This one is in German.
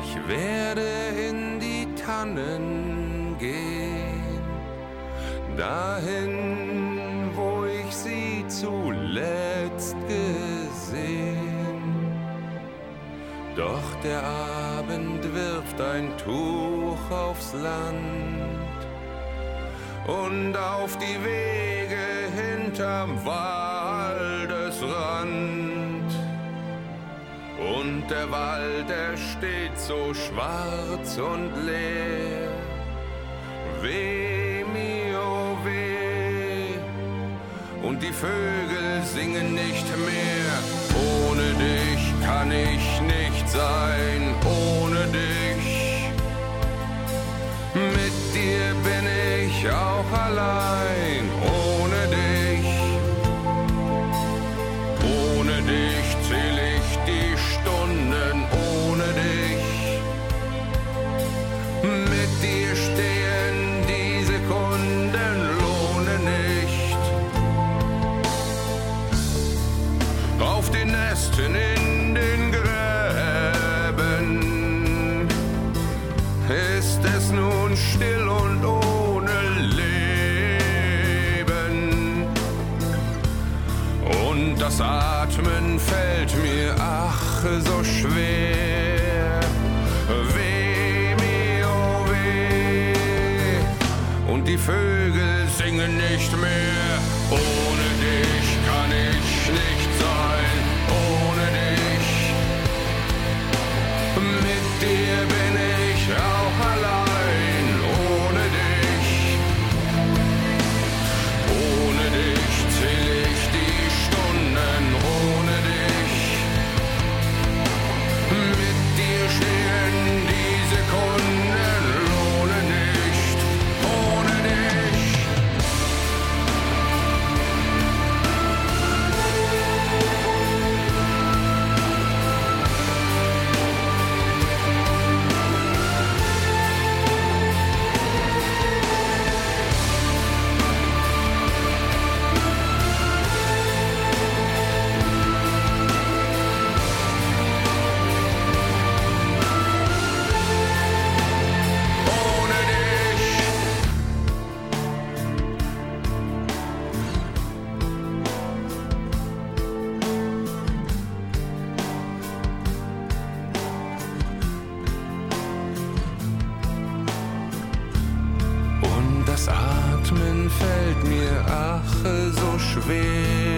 Ich werde in die Tannen gehen, dahin, wo ich sie zuletzt gesehen. Doch der Abend wirft ein Tuch aufs Land und auf die Wege hinterm Waldesrand. Und der Wald, er steht so schwarz und leer. Weh mir, oh weh. Und die Vögel singen nicht mehr. Ohne dich kann ich nicht sein, ohne dich. Mit dir bin ich auch allein, ohne dich. Ohne dich zähl ich die Stunden, ohne dich. Mit dir stehen die Sekunden, lohne nicht. Auf den Nesten in den Gräben ist es nun still und ohne Leben. Und das Atmen fällt mir ach so schwer. Weh mir, oh weh. Und die Vögel singen nicht mehr. Ohne dich kann ich nicht sein, ohne dich. Mit dir bin ich auch allein, ohne dich. Ohne dich zähl ich die Stunden, ohne dich. Mit dir stehen die Sekunden, lohne nicht, ohne dich. Und das Atmen fällt mir ach so schwer.